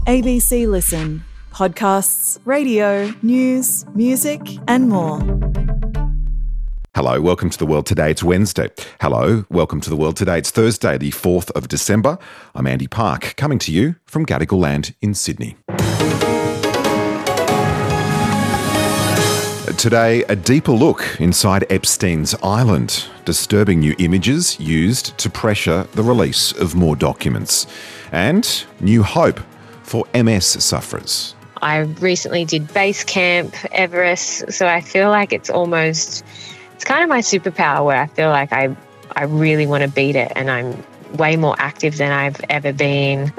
ABC Listen. Podcasts, radio, news, music and more. Hello, welcome to The World Today. It's Wednesday. Hello, welcome to The World Today. It's Thursday, the 4th of December. I'm Andy Park, coming to you from Gadigal Land in Sydney. Today, a deeper look inside Epstein's Island. Disturbing new images used to pressure the release of more documents. And new hope for MS sufferers. I recently did base camp, Everest, so I feel like it's kind of my superpower where I feel like I really want to beat it and I'm way more active than I've ever been.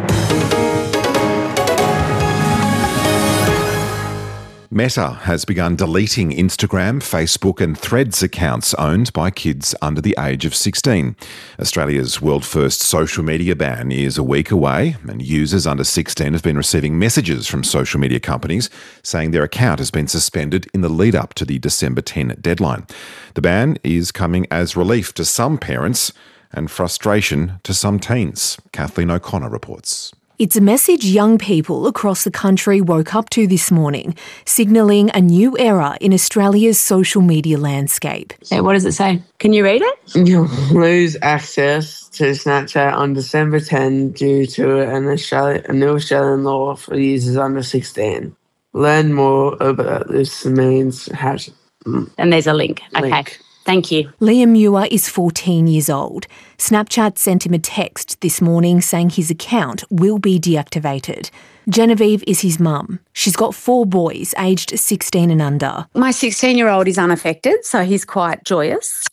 Meta has begun deleting Instagram, Facebook and Threads accounts owned by kids under the age of 16. Australia's world-first social media ban is a week away, and users under 16 have been receiving messages from social media companies saying their account has been suspended in the lead-up to the December 10 deadline. The ban is coming as relief to some parents and frustration to some teens. Kathleen O'Connor reports. It's a message young people across the country woke up to this morning, signalling a new era in Australia's social media landscape. So what does it say? Can you read it? You'll lose access to Snapchat on December 10 due to a new Australian law for users under 16. Learn more about this means how to... And there's a link. Okay. Thank you. Liam Muir is 14 years old. Snapchat sent him a text this morning saying his account will be deactivated. Genevieve is his mum. She's got 4 boys aged 16 and under. My 16-year-old is unaffected, so he's quite joyous.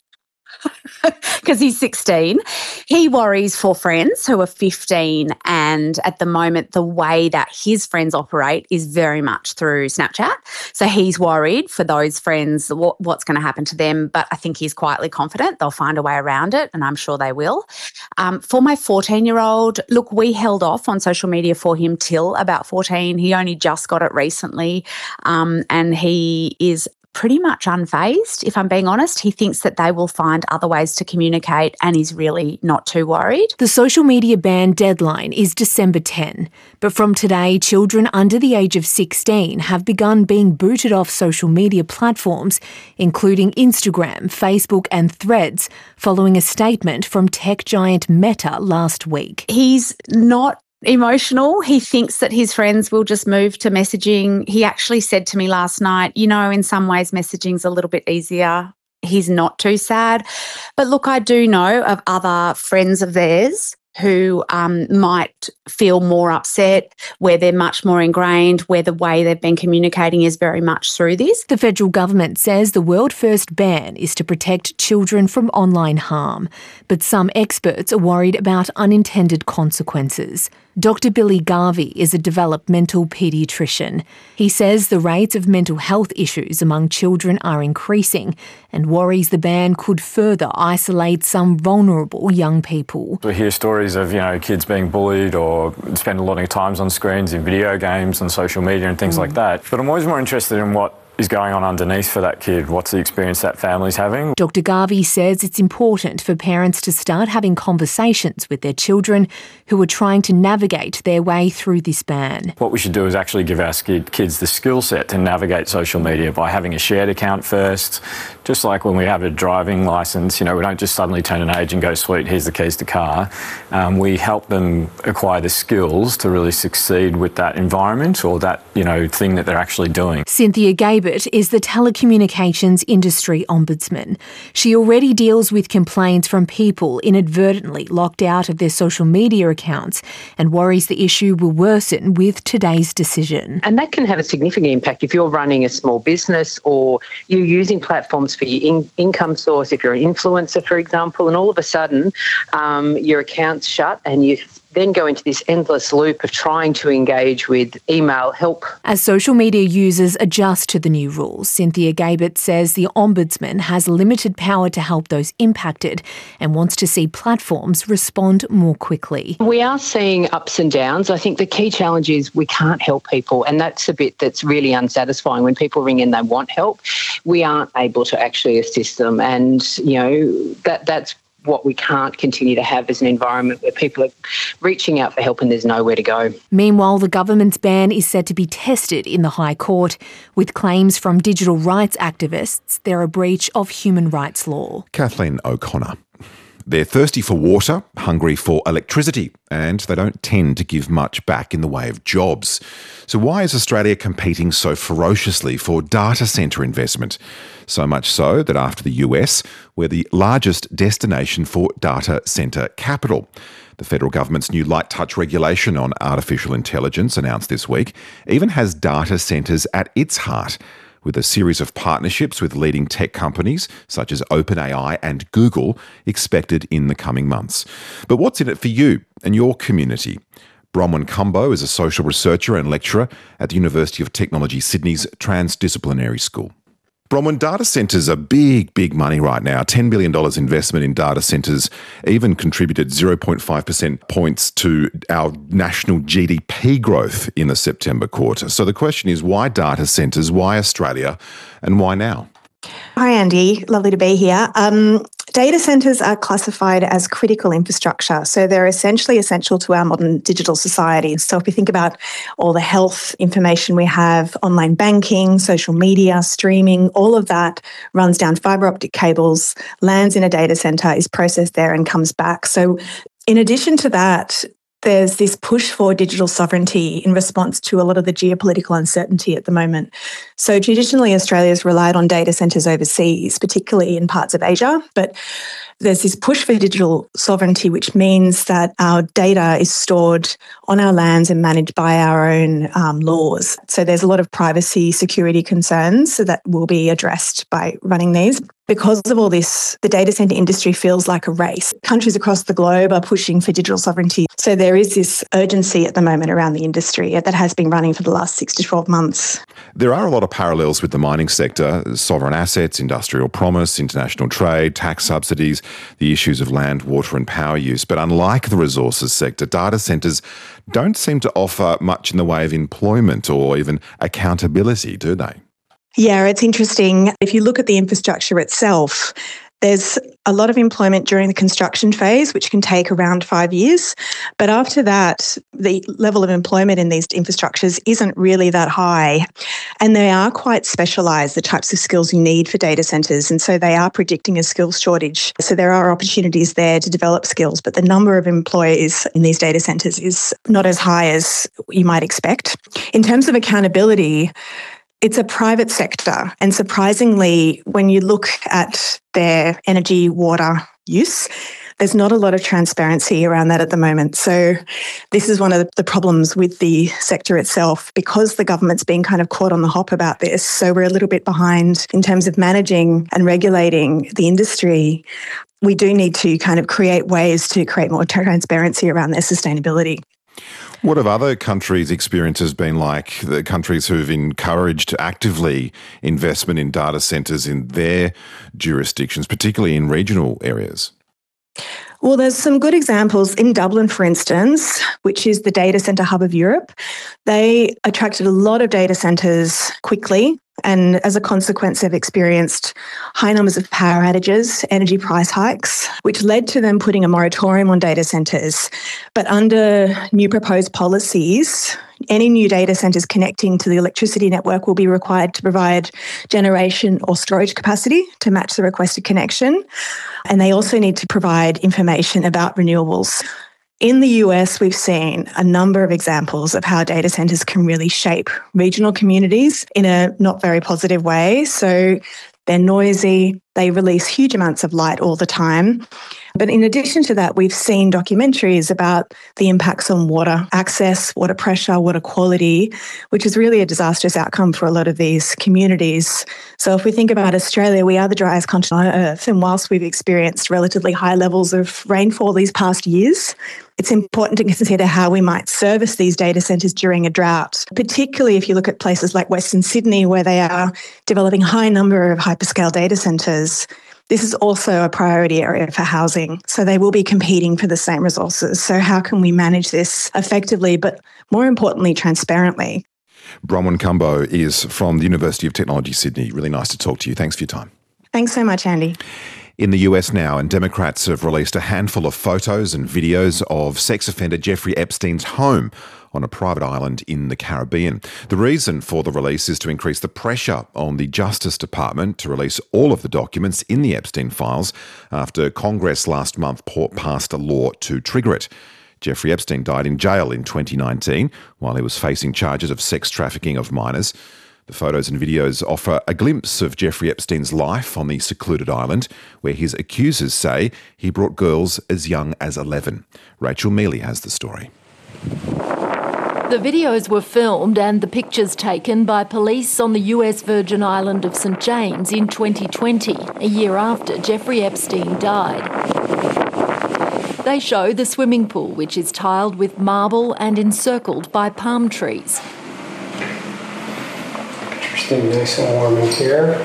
Because he's 16. He worries for friends who are 15, and at the moment the way that his friends operate is very much through Snapchat. So he's worried for those friends what's going to happen to them, but I think he's quietly confident they'll find a way around it, and I'm sure they will. For my 14-year-old, look, we held off on social media for him till about 14. He only just got it recently, and he is pretty much unfazed, if I'm being honest. He thinks that they will find other ways to communicate and is really not too worried. The social media ban deadline is December 10, but from today, children under the age of 16 have begun being booted off social media platforms, including Instagram, Facebook and Threads, following a statement from tech giant Meta last week. He's not emotional. He thinks that his friends will just move to messaging. He actually said to me last night, in some ways messaging's a little bit easier. He's not too sad. But look, I do know of other friends of theirs who might feel more upset, where they're much more ingrained, where the way they've been communicating is very much through this. The federal government says the world-first ban is to protect children from online harm, but some experts are worried about unintended consequences. Dr. Billy Garvey is a developmental paediatrician. He says the rates of mental health issues among children are increasing and worries the ban could further isolate some vulnerable young people. We hear stories of, kids being bullied or spend a lot of times on screens in video games and social media and things like that. But I'm always more interested in what is going on underneath for that kid. What's the experience that family's having? Dr. Garvey says it's important for parents to start having conversations with their children who are trying to navigate their way through this ban. What we should do is actually give our kids the skill set to navigate social media by having a shared account first. Just like when we have a driving licence, we don't just suddenly turn an age and go, sweet, here's the keys to car. We help them acquire the skills to really succeed with that environment or that, thing that they're actually doing. Cynthia Gabert is the telecommunications industry ombudsman. She already deals with complaints from people inadvertently locked out of their social media accounts and worries the issue will worsen with today's decision. And that can have a significant impact if you're running a small business or you're using platforms for your income source, if you're an influencer, for example, and all of a sudden your account's shut and you then go into this endless loop of trying to engage with email help. As social media users adjust to the new rules, Cynthia Gabert says the Ombudsman has limited power to help those impacted and wants to see platforms respond more quickly. We are seeing ups and downs. I think the key challenge is we can't help people, and that's a bit that's really unsatisfying. When people ring in, they want help. We aren't able to actually assist them, and, that's what we can't continue to have is an environment where people are reaching out for help and there's nowhere to go. Meanwhile, the government's ban is set to be tested in the High Court, with claims from digital rights activists they're a breach of human rights law. Kathleen O'Connor. They're thirsty for water, hungry for electricity, and they don't tend to give much back in the way of jobs. So why is Australia competing so ferociously for data centre investment? So much so that after the US, we're the largest destination for data centre capital. The federal government's new light touch regulation on artificial intelligence, announced this week, even has data centres at its heart, with a series of partnerships with leading tech companies such as OpenAI and Google expected in the coming months. But what's in it for you and your community? Bronwyn Cumbo is a social researcher and lecturer at the University of Technology Sydney's Transdisciplinary School. Bronwyn, data centres are big money right now. $10 billion investment in data centres even contributed 0.5% points to our national GDP growth in the September quarter. So the question is, why data centres, why Australia, and why now? Hi, Andy. Lovely to be here. Data centres are classified as critical infrastructure, so they're essentially essential to our modern digital society. So if we think about all the health information we have, online banking, social media, streaming, all of that runs down fibre optic cables, lands in a data centre, is processed there and comes back. So in addition to that, there's this push for digital sovereignty in response to a lot of the geopolitical uncertainty at the moment. So traditionally, Australia's relied on data centres overseas, particularly in parts of Asia, but there's this push for digital sovereignty, which means that our data is stored on our lands and managed by our own laws. So there's a lot of privacy, security concerns that will be addressed by running these. Because of all this, the data centre industry feels like a race. Countries across the globe are pushing for digital sovereignty. So there is this urgency at the moment around the industry that has been running for the last 6 to 12 months. There are a lot of parallels with the mining sector: sovereign assets, industrial promise, international trade, tax subsidies, the issues of land, water and power use. But unlike the resources sector, data centres don't seem to offer much in the way of employment or even accountability, do they? Yeah, it's interesting. If you look at the infrastructure itself, there's a lot of employment during the construction phase, which can take around 5 years. But after that, the level of employment in these infrastructures isn't really that high. And they are quite specialised, the types of skills you need for data centres. And so they are predicting a skills shortage. So there are opportunities there to develop skills, but the number of employees in these data centres is not as high as you might expect. In terms of accountability, it's a private sector, and surprisingly, when you look at their energy, water use, there's not a lot of transparency around that at the moment. So this is one of the problems with the sector itself, because the government's been kind of caught on the hop about this. So we're a little bit behind in terms of managing and regulating the industry. We do need to kind of create ways to create more transparency around their sustainability. What have other countries' experiences been like, the countries who've encouraged actively investment in data centres in their jurisdictions, particularly in regional areas? Well, there's some good examples. In Dublin, for instance, which is the data centre hub of Europe, they attracted a lot of data centres quickly. And as a consequence, they've experienced high numbers of power outages, energy price hikes, which led to them putting a moratorium on data centres. But under new proposed policies, any new data centres connecting to the electricity network will be required to provide generation or storage capacity to match the requested connection. And they also need to provide information about renewables. In the US, we've seen a number of examples of how data centres can really shape regional communities in a not very positive way. So they're noisy, they release huge amounts of light all the time. But in addition to that, we've seen documentaries about the impacts on water access, water pressure, water quality, which is really a disastrous outcome for a lot of these communities. So if we think about Australia, we are the driest continent on Earth. And whilst we've experienced relatively high levels of rainfall these past years, it's important to consider how we might service these data centres during a drought, particularly if you look at places like Western Sydney, where they are developing a high number of hyperscale data centres. This is also a priority area for housing. So they will be competing for the same resources. So how can we manage this effectively, but more importantly, transparently? Bronwyn Cumbo is from the University of Technology Sydney. Really nice to talk to you. Thanks for your time. Thanks so much, Andy. In the US now, and Democrats have released a handful of photos and videos of sex offender Jeffrey Epstein's home on a private island in the Caribbean. The reason for the release is to increase the pressure on the Justice Department to release all of the documents in the Epstein files after Congress last month passed a law to trigger it. Jeffrey Epstein died in jail in 2019 while he was facing charges of sex trafficking of minors. The photos and videos offer a glimpse of Jeffrey Epstein's life on the secluded island, where his accusers say he brought girls as young as 11. Rachel Mealy has the story. The videos were filmed and the pictures taken by police on the US Virgin Island of St James in 2020, a year after Jeffrey Epstein died. They show the swimming pool, which is tiled with marble and encircled by palm trees. Stay nice and warm in here.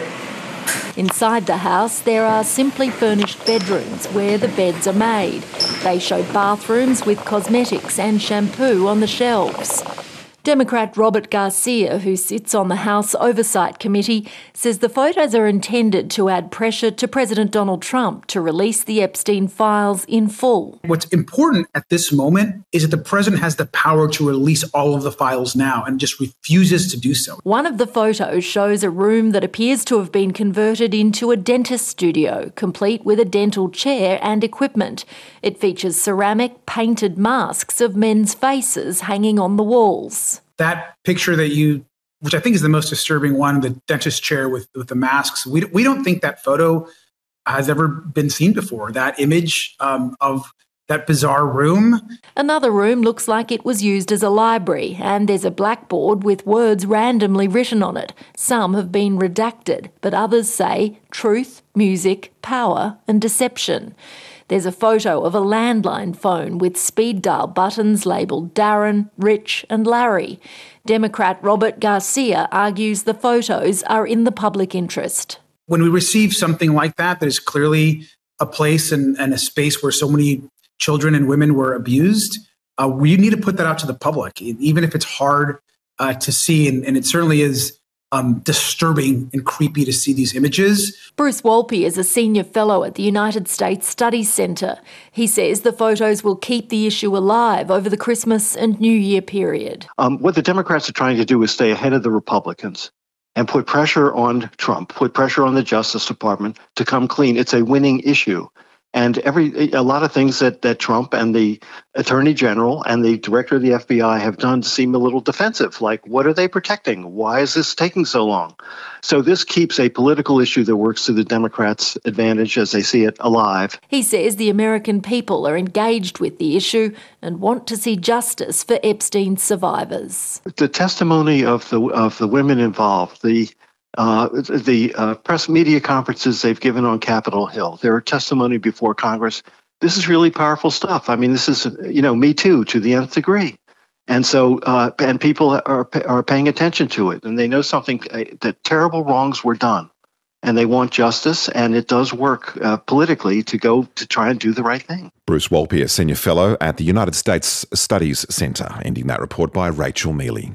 Inside the house, there are simply furnished bedrooms where the beds are made. They show bathrooms with cosmetics and shampoo on the shelves. Democrat Robert Garcia, who sits on the House Oversight Committee, says the photos are intended to add pressure to President Donald Trump to release the Epstein files in full. What's important at this moment is that the president has the power to release all of the files now and just refuses to do so. One of the photos shows a room that appears to have been converted into a dentist studio, complete with a dental chair and equipment. It features ceramic painted masks of men's faces hanging on the walls. That picture which I think is the most disturbing one, the dentist chair with the masks, we don't think that photo has ever been seen before. That image of that bizarre room. Another room looks like it was used as a library, and there's a blackboard with words randomly written on it. Some have been redacted, but others say truth, music, power and deception. There's a photo of a landline phone with speed dial buttons labelled Darren, Rich and Larry. Democrat Robert Garcia argues the photos are in the public interest. When we receive something like that is clearly a place and a space where so many children and women were abused, we need to put that out to the public, even if it's hard to see. And it certainly is disturbing and creepy to see these images. Bruce Wolpe is a senior fellow at the United States Studies Centre. He says the photos will keep the issue alive over the Christmas and New Year period. What the Democrats are trying to do is stay ahead of the Republicans and put pressure on Trump, put pressure on the Justice Department to come clean. It's a winning issue. And a lot of things that Trump and the Attorney General and the Director of the FBI have done seem a little defensive. Like, what are they protecting? Why is this taking so long? So this keeps a political issue that works to the Democrats' advantage as they see it alive. He says the American people are engaged with the issue and want to see justice for Epstein's survivors. The testimony of the women involved, the press media conferences they've given on Capitol Hill, their testimony before Congress. This is really powerful stuff. I mean, this is, Me Too to the nth degree. And so, and people are paying attention to it, and they know something, that terrible wrongs were done, and they want justice, and it does work politically to go to try and do the right thing. Bruce Wolpe, a senior fellow at the United States Studies Centre, ending that report by Rachel Mealy.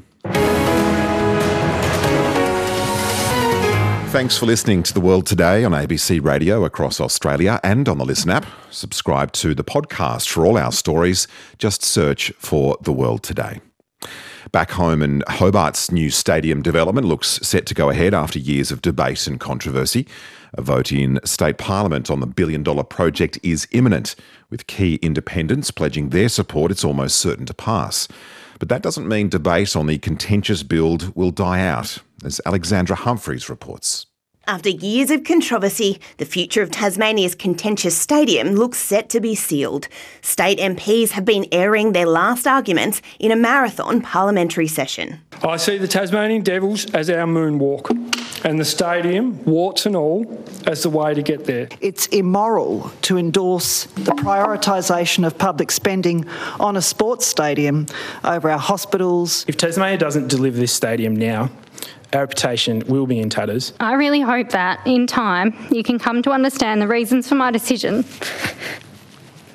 Thanks for listening to The World Today on ABC Radio across Australia and on the Listen app. Subscribe to the podcast for all our stories. Just search for The World Today. Back home in Hobart's new stadium development looks set to go ahead after years of debate and controversy. A vote in state parliament on the billion-dollar project is imminent, with key independents pledging their support. It's almost certain to pass. But that doesn't mean debate on the contentious build will die out, as Alexandra Humphreys reports. After years of controversy, the future of Tasmania's contentious stadium looks set to be sealed. State MPs have been airing their last arguments in a marathon parliamentary session. I see the Tasmanian Devils as our moonwalk and the stadium, warts and all, as the way to get there. It's immoral to endorse the prioritisation of public spending on a sports stadium over our hospitals. If Tasmania doesn't deliver this stadium now, our reputation will be in tatters. I really hope that, in time, you can come to understand the reasons for my decision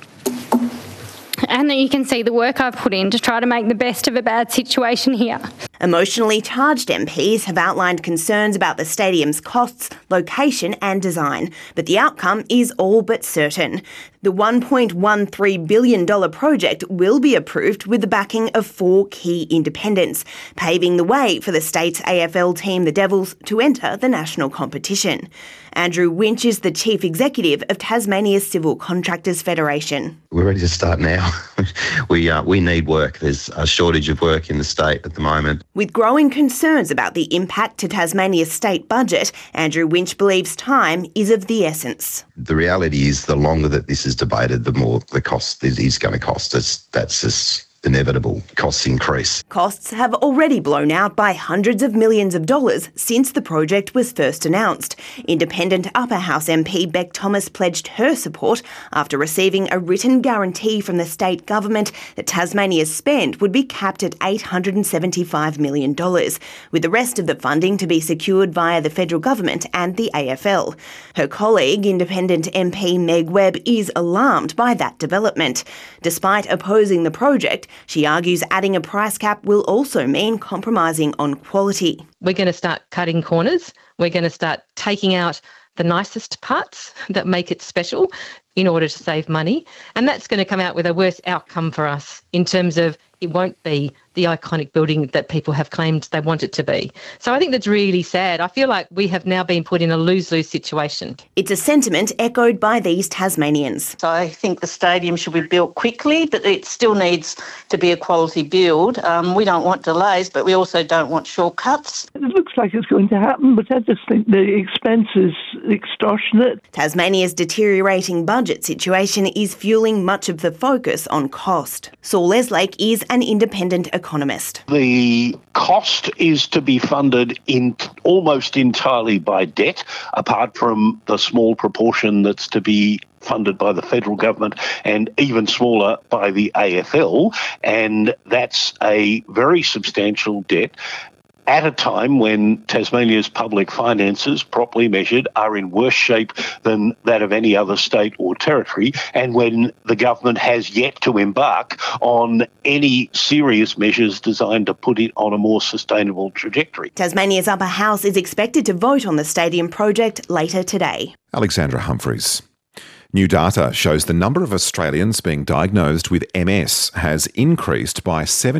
and that you can see the work I've put in to try to make the best of a bad situation here. Emotionally charged MPs have outlined concerns about the stadium's costs, location and design, but the outcome is all but certain. The $1.13 billion project will be approved with the backing of 4 key independents, paving the way for the state's AFL team, the Devils, to enter the national competition. Andrew Winch is the Chief Executive of Tasmania's Civil Contractors Federation. We're ready to start now. We need work. There's a shortage of work in the state at the moment. With growing concerns about the impact to Tasmania's state budget, Andrew Winch believes time is of the essence. The reality is the longer that this is debated, the more the cost it is going to cost us. That's just inevitable. Costs increase. Costs have already blown out by hundreds of millions of dollars since the project was first announced. Independent Upper House MP Beck Thomas pledged her support after receiving a written guarantee from the state government that Tasmania's spend would be capped at $875 million, with the rest of the funding to be secured via the federal government and the AFL. Her colleague, Independent MP Meg Webb, is alarmed by that development. Despite opposing the project, she argues adding a price cap will also mean compromising on quality. We're going to start cutting corners. We're going to start taking out the nicest parts that make it special in order to save money. And that's going to come out with a worse outcome for us in terms of it won't be the iconic building that people have claimed they want it to be. So I think that's really sad. I feel like we have now been put in a lose-lose situation. It's a sentiment echoed by these Tasmanians. So I think the stadium should be built quickly, but it still needs to be a quality build. We don't want delays, but we also don't want shortcuts. It looks like it's going to happen, but I just think the expense is extortionate. Tasmania's deteriorating budget situation is fueling much of the focus on cost. Saul Leslake is an independent economist. The cost is to be funded almost entirely by debt, apart from the small proportion that's to be funded by the federal government and even smaller by the AFL, and that's a very substantial debt at a time when Tasmania's public finances, properly measured, are in worse shape than that of any other state or territory, and when the government has yet to embark on any serious measures designed to put it on a more sustainable trajectory. Tasmania's Upper House is expected to vote on the stadium project later today. Alexandra Humphreys. New data shows the number of Australians being diagnosed with MS has increased by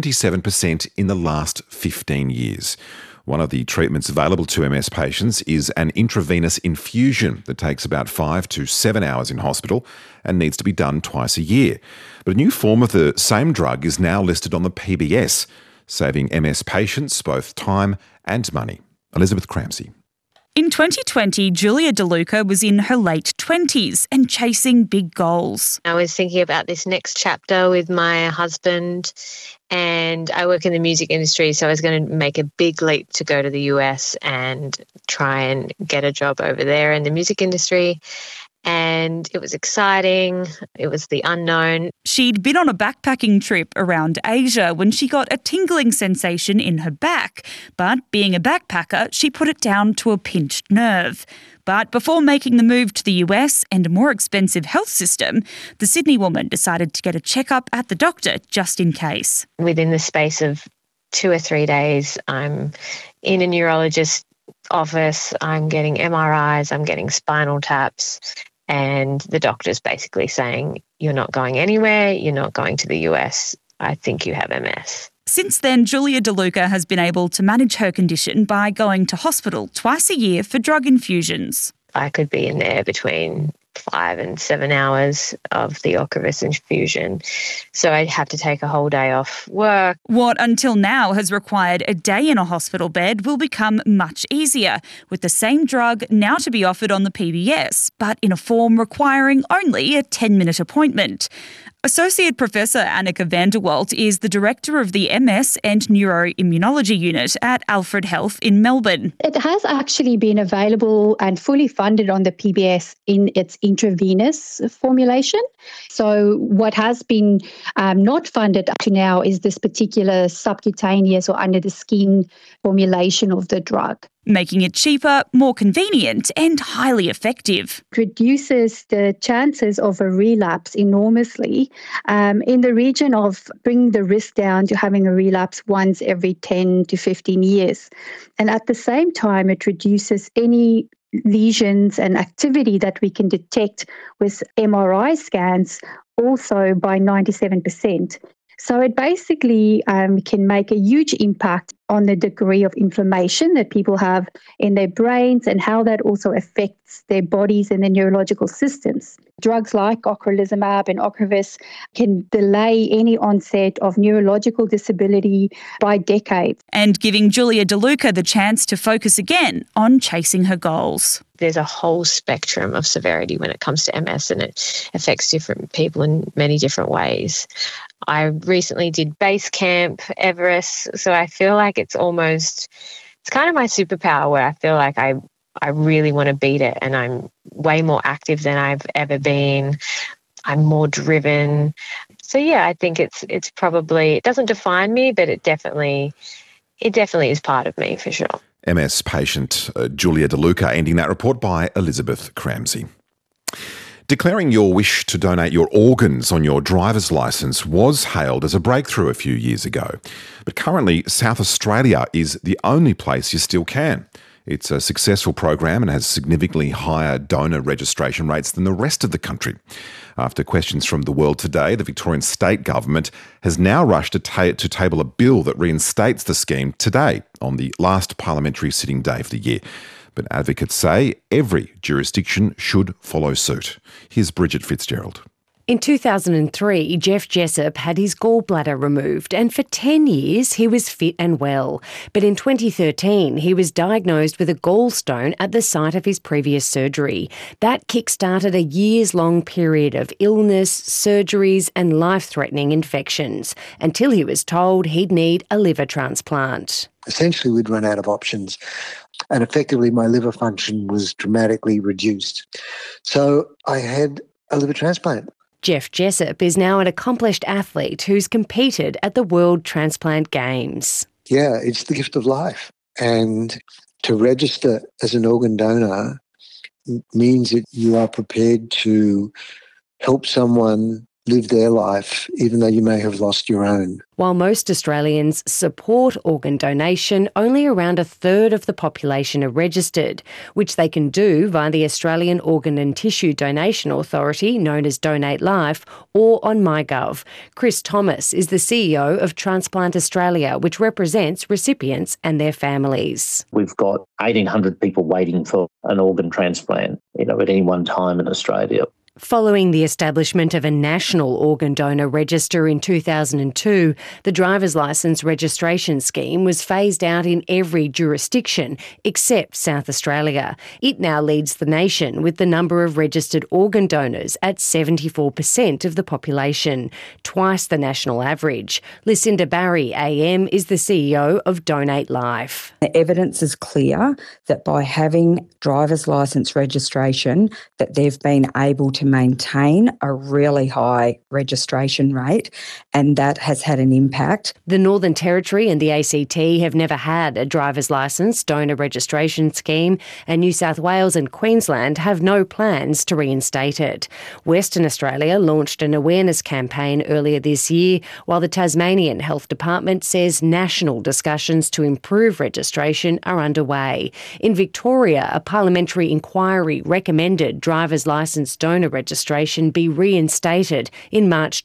77% in the last 15 years. One of the treatments available to MS patients is an intravenous infusion that takes about 5 to 7 hours in hospital and needs to be done twice a year. But a new form of the same drug is now listed on the PBS, saving MS patients both time and money. Elizabeth Cramsey. In 2020, Julia DeLuca was in her late 20s and chasing big goals. I was thinking about this next chapter with my husband, and I work in the music industry, so I was going to make a big leap to go to the US and try and get a job over there in the music industry. And it was exciting. It was the unknown. She'd been on a backpacking trip around Asia when she got a tingling sensation in her back. But being a backpacker, she put it down to a pinched nerve. But before making the move to the US and a more expensive health system, the Sydney woman decided to get a checkup at the doctor just in case. Within the space of 2 or 3 days, I'm in a neurologist's office. I'm getting MRIs. I'm getting spinal taps. And the doctor's basically saying, you're not going anywhere, you're not going to the US, I think you have MS. Since then, Julia DeLuca has been able to manage her condition by going to hospital twice a year for drug infusions. I could be in there between 5 and 7 hours of the Ocrevus infusion. So I'd have to take a whole day off work. What until now has required a day in a hospital bed will become much easier, with the same drug now to be offered on the PBS, but in a form requiring only a 10-minute appointment. Associate Professor Annika van der Walt is the Director of the MS and Neuroimmunology Unit at Alfred Health in Melbourne. It has actually been available and fully funded on the PBS in its intravenous formulation. So what has been not funded up to now is this particular subcutaneous or under the skin formulation of the drug. making it cheaper, more convenient and highly effective. Reduces the chances of a relapse enormously, in the region of bringing the risk down to having a relapse once every 10 to 15 years. And at the same time, it reduces any lesions and activity that we can detect with MRI scans also by 97%. So it basically can make a huge impact on the degree of inflammation that people have in their brains and how that also affects their bodies and their neurological systems. Drugs like ocrelizumab and Ocrevus can delay any onset of neurological disability by decades. And giving Julia DeLuca the chance to focus again on chasing her goals. There's a whole spectrum of severity when it comes to MS, and it affects different people in many different ways. I recently did base camp, Everest, so I feel like it's kind of my superpower where I feel like I really want to beat it, and I'm way more active than I've ever been. I'm more driven. So yeah, I think it's probably, it doesn't define me, but it definitely is part of me for sure. MS patient Julia DeLuca, ending that report by Elizabeth Cramsey. Declaring your wish to donate your organs on your driver's licence was hailed as a breakthrough a few years ago. But currently, South Australia is the only place you still can. It's a successful program and has significantly higher donor registration rates than the rest of the country. After questions from The World Today, the Victorian state government has now rushed to table a bill that reinstates the scheme today, on the last parliamentary sitting day of the year. But advocates say every jurisdiction should follow suit. Here's Bridget Fitzgerald. In 2003, Jeff Jessup had his gallbladder removed, and for 10 years he was fit and well. But in 2013, he was diagnosed with a gallstone at the site of his previous surgery. That kick-started a years-long period of illness, surgeries and life-threatening infections, until he was told he'd need a liver transplant. Essentially, we'd run out of options, and effectively my liver function was dramatically reduced. So I had a liver transplant. Jeff Jessup is now an accomplished athlete who's competed at the World Transplant Games. Yeah, it's the gift of life. And to register as an organ donor means that you are prepared to help someone live their life, even though you may have lost your own. While most Australians support organ donation, only around a third of the population are registered, which they can do via the Australian Organ and Tissue Donation Authority, known as Donate Life, or on MyGov. Chris Thomas is the CEO of Transplant Australia, which represents recipients and their families. We've got 1,800 people waiting for an organ transplant, at any one time in Australia. Following the establishment of a national organ donor register in 2002, the driver's licence registration scheme was phased out in every jurisdiction except South Australia. It now leads the nation with the number of registered organ donors at 74% of the population, twice the national average. Lucinda Barry, AM, is the CEO of Donate Life. The evidence is clear that by having driver's licence registration, that they've been able to maintain a really high registration rate, and that has had an impact. The Northern Territory and the ACT have never had a driver's licence donor registration scheme, and New South Wales and Queensland have no plans to reinstate it. Western Australia launched an awareness campaign earlier this year, while the Tasmanian Health Department says national discussions to improve registration are underway. In Victoria, a parliamentary inquiry recommended driver's licence donor registration be reinstated in March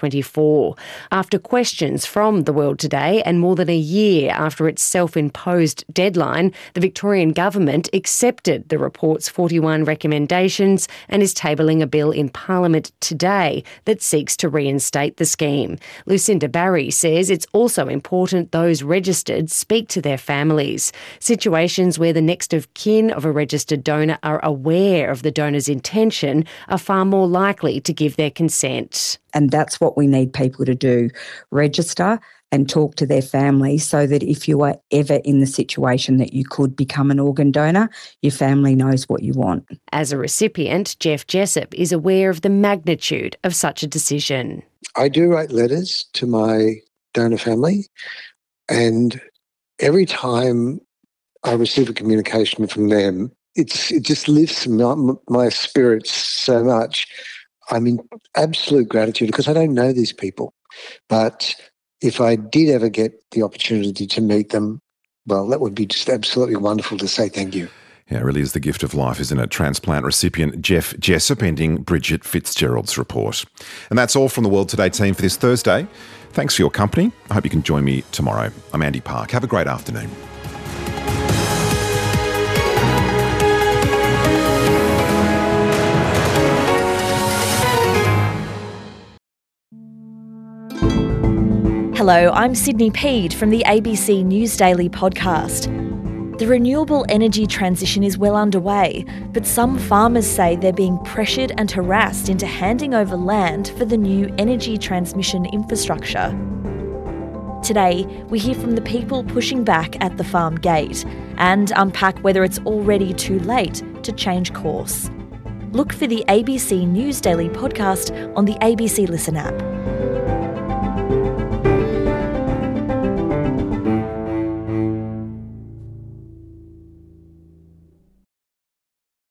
2024. After questions from The World Today and more than a year after its self-imposed deadline, the Victorian government accepted the report's 41 recommendations and is tabling a bill in Parliament today that seeks to reinstate the scheme. Lucinda Barry says it's also important those registered speak to their families. Situations where the next of kin of a registered donor are aware of the donor's intention are far more likely to give their consent. And that's what we need people to do, register and talk to their family, so that if you are ever in the situation that you could become an organ donor, your family knows what you want. As a recipient, Jeff Jessup is aware of the magnitude of such a decision. I do write letters to my donor family, and every time I receive a communication from them, it just lifts my spirits so much. I'm in absolute gratitude because I don't know these people. But if I did ever get the opportunity to meet them, well, that would be just absolutely wonderful to say thank you. Yeah, it really is the gift of life, isn't it? Transplant recipient Jeff Jessup ending Bridget Fitzgerald's report. And that's all from the World Today team for this Thursday. Thanks for your company. I hope you can join me tomorrow. I'm Andy Park. Have a great afternoon. Hello, I'm Sydney Peed from the ABC News Daily podcast. The renewable energy transition is well underway, but some farmers say they're being pressured and harassed into handing over land for the new energy transmission infrastructure. Today, we hear from the people pushing back at the farm gate and unpack whether it's already too late to change course. Look for the ABC News Daily podcast on the ABC Listen app.